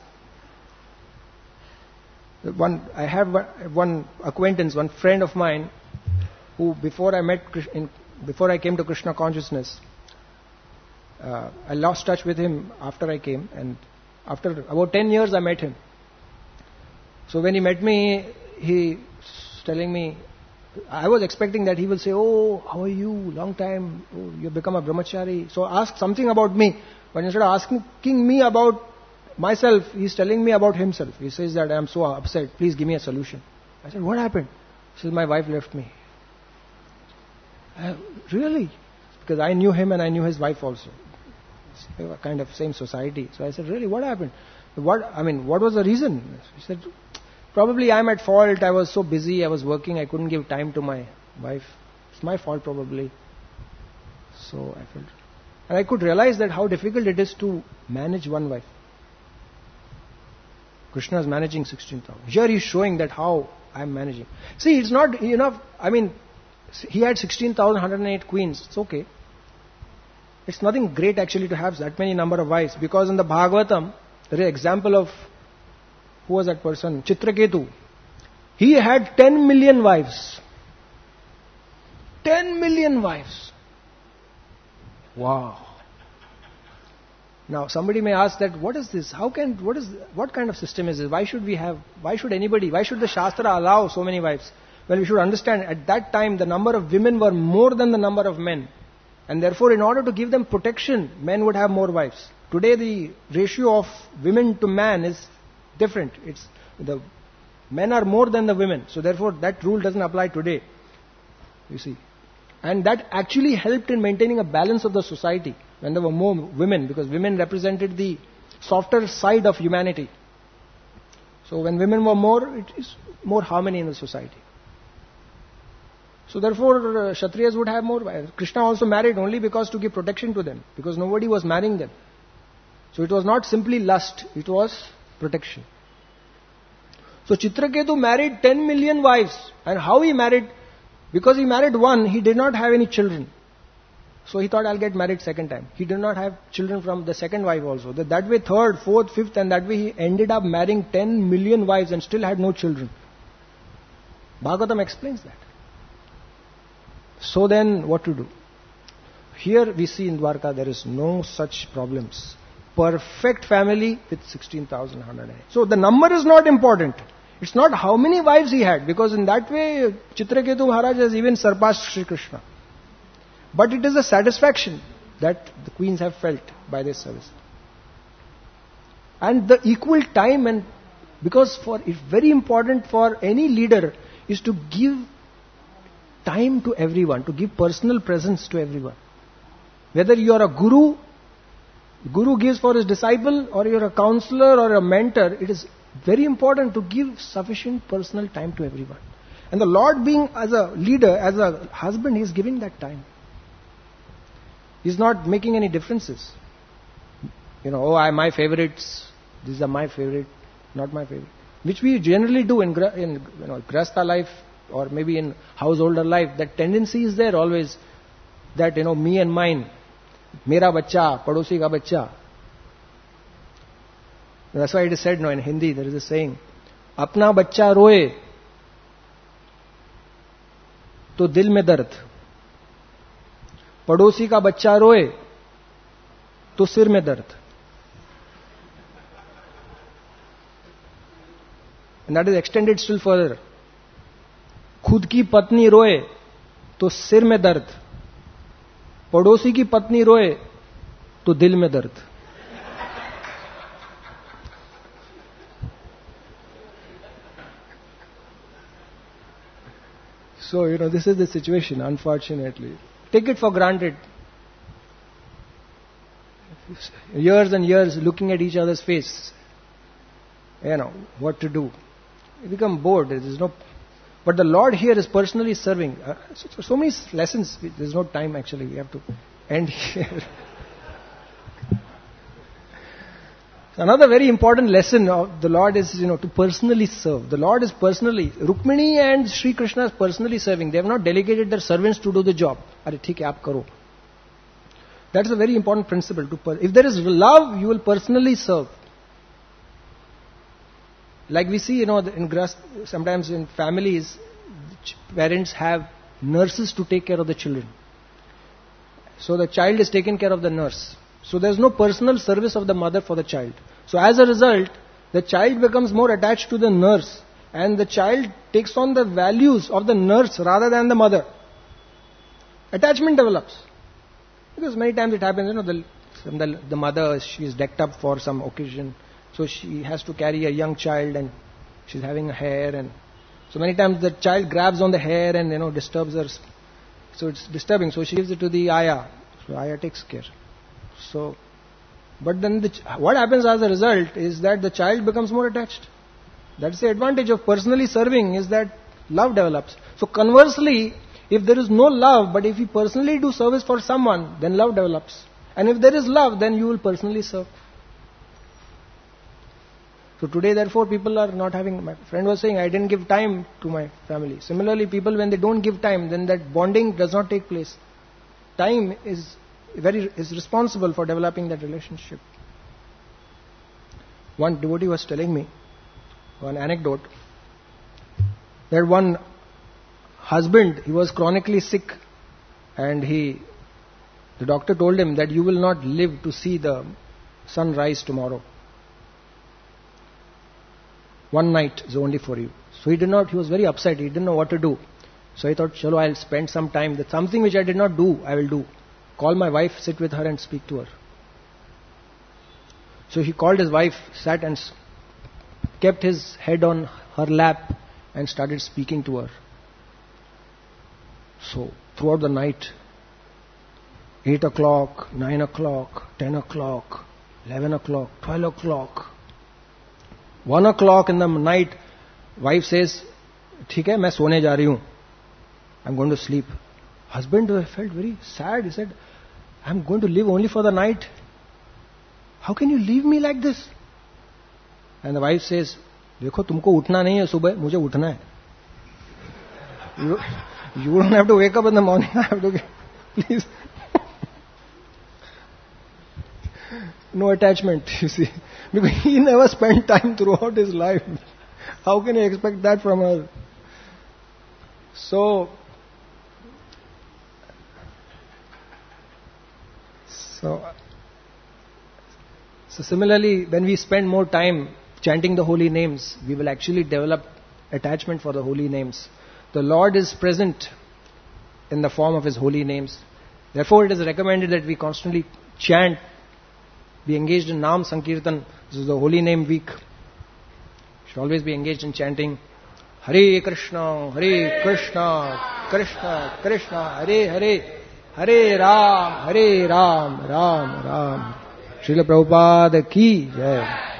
One, I have one acquaintance, one friend of mine, who before I met, in, before I came to Krishna consciousness, uh, I lost touch with him after I came, and after about ten years I met him. So when he met me, he was telling me, I was expecting that he will say, oh, how are you, long time, oh, you've become a brahmachari. So ask something about me, but instead of asking me about myself, he's telling me about himself. He says that I am so upset, please give me a solution. I said, what happened? He says, my wife left me. I, really? Because I knew him and I knew his wife also. They were kind of same society. So I said, really, what happened? What, I mean, what was the reason? He said, probably I'm at fault. I was so busy, I was working, I couldn't give time to my wife. It's my fault probably. So I felt, and I could realize that how difficult it is to manage one wife. Krishna is managing sixteen thousand. Here he is showing that how I am managing. See, it's not enough. I mean, he had sixteen thousand one hundred eight queens. It's okay. It's nothing great actually to have that many number of wives. Because in the Bhagavatam, there is an example of, who was that person? Chitraketu. He had ten million wives. ten million wives. Wow. Now somebody may ask that, what is this? How can, what is, what kind of system is this? Why should we have, why should anybody, why should the Shastra allow so many wives? Well, we should understand, at that time the number of women were more than the number of men. And therefore, in order to give them protection, men would have more wives. Today the ratio of women to man is different. It's, the men are more than the women. So therefore, that rule doesn't apply today. You see. And that actually helped in maintaining a balance of the society. When there were more women, because women represented the softer side of humanity. So when women were more, it is more harmony in the society. So therefore, uh, Kshatriyas would have more wives. Krishna also married only because to give protection to them, because nobody was marrying them. So it was not simply lust, it was protection. So Chitraketu married ten million wives. And how he married? Because he married one, he did not have any children. So he thought, I'll get married second time. He did not have children from the second wife also. That, that way third, fourth, fifth, and that way he ended up marrying ten million wives and still had no children. Bhagavatam explains that. So then, what to do? Here we see in Dwarka there is no such problems. Perfect family with sixteen thousand one hundred eight. So the number is not important. It's not how many wives he had, because in that way Chitraketu Maharaj has even surpassed Sri Krishna. But it is a satisfaction that the queens have felt by this service. And the equal time, and because for it's very important for any leader is to give time to everyone, to give personal presence to everyone. Whether you are a guru, guru gives for his disciple, or you are a counselor or a mentor, it is very important to give sufficient personal time to everyone. And the Lord, being as a leader, as a husband, he is giving that time. He is not making any differences. You know, oh, I my favorites, these are my favorite, not my favorite. Which we generally do in, in you know, Grahastha life, or maybe in householder life. That tendency is there always, that, you know, me and mine, mera bacha, padosi ka bacha. That's why it is said, no, in Hindi there is a saying, apna bacha roye, to dil mein dard. पड़ोसी का बच्चा रोए तो सिर में दर्द. And that is extended still further. खुद की पत्नी रोए तो सिर में दर्द, पड़ोसी की पत्नी रोए तो दिल में दर्द. So, you know, this is the situation, unfortunately. Take it for granted. Years and years looking at each other's face. You know, what to do. You become bored. There is no... But the Lord here is personally serving. Uh, so, so many lessons. There is no time actually. We have to end here. Another very important lesson of the Lord is, you know, to personally serve. The Lord is personally, Rukmini and Sri Krishna is personally serving. They have not delegated their servants to do the job. Are theek hai, aap karo. That is a very important principle. To per- if there is love, you will personally serve. Like we see, you know, in Gras- sometimes in families, parents have nurses to take care of the children. So the child is taken care of the nurse. So there is no personal service of the mother for the child. So as a result, the child becomes more attached to the nurse, and the child takes on the values of the nurse rather than the mother. Attachment develops. Because many times it happens, you know, the, the, the mother, she is decked up for some occasion. So she has to carry a young child and she's having a hair, and so many times the child grabs on the hair and, you know, disturbs her. So it's disturbing. So she gives it to the ayah. So ayah takes care. So, but then the, what happens as a result is that the child becomes more attached. That's the advantage of personally serving, is that love develops. So conversely, if there is no love, but if you personally do service for someone, then love develops. And if there is love, then you will personally serve. So today, therefore, people are not having, my friend was saying, I didn't give time to my family. Similarly, people, when they don't give time, then that bonding does not take place. Time is very is responsible for developing that relationship. One devotee was telling me one anecdote, that one husband, he was chronically sick, and he, the doctor told him that you will not live to see the sun rise tomorrow. One night is only for you. So he did not, he was very upset, he didn't know what to do. So he thought, chalo, I'll spend some time, that something which I did not do, I will do. Call my wife, sit with her and speak to her. So he called his wife, sat and kept his head on her lap and started speaking to her. So throughout the night, eight o'clock, nine o'clock, ten o'clock, eleven o'clock, twelve o'clock, One o'clock in the night, wife says, "ठीक है, मैं सोने जा रही हूँ. I'm going to sleep." Husband felt very sad. He said, "I'm going to live only for the night. How can you leave me like this?" And the wife says, "देखो, तुमको उठना नहीं है सुबह, मुझे उठना है. You, you don't have to wake up in the morning. I have to get, please." No attachment, you see. Because he never spent time throughout his life. How can you expect that from her? So, so, so similarly, when we spend more time chanting the holy names, we will actually develop attachment for the holy names. The Lord is present in the form of His holy names. Therefore, it is recommended that we constantly chant, be engaged in Naam Sankirtan. This is the holy name week. Should always be engaged in chanting Hare Krishna, Hare Krishna, Krishna Krishna, Hare Hare, Hare Ram, Hare Ram, Ram Ram. Srila Prabhupada ki jai.